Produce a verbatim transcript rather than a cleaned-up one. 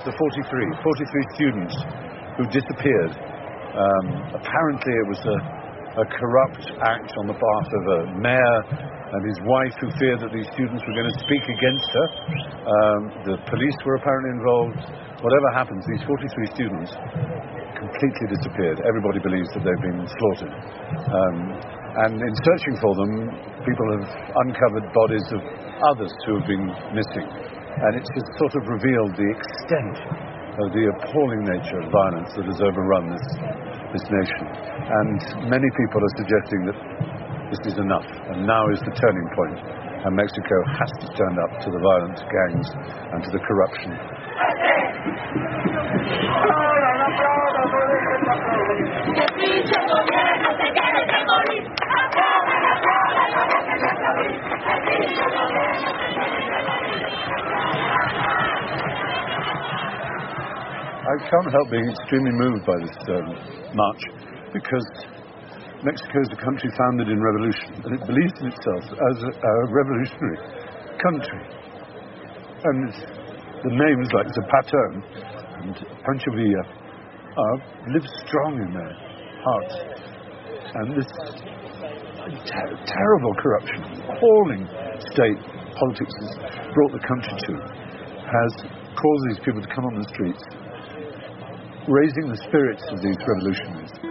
the forty-three, forty-three students who disappeared. Um, apparently it was a, a corrupt act on the part of a mayor and his wife who feared that these students were going to speak against her. Um, the police were apparently involved. Whatever happens, these forty-three students completely disappeared. Everybody believes that they've been slaughtered. Um, and in searching for them, people have uncovered bodies of others who have been missing. And it's just sort of revealed the extent of the appalling nature of violence that has overrun this, this nation. And many people are suggesting that this is enough, and now is the turning point, and Mexico has to stand up to the violent gangs and to the corruption. I can't help being extremely moved by this um, march, because Mexico is a country founded in revolution, and it believes in itself as a, a revolutionary country. And the names like Zapata and Pancho Villa uh, live strong in their hearts. And this ter- terrible corruption, appalling state politics has brought the country to, has caused these people to come on the streets, raising the spirits of these revolutionaries.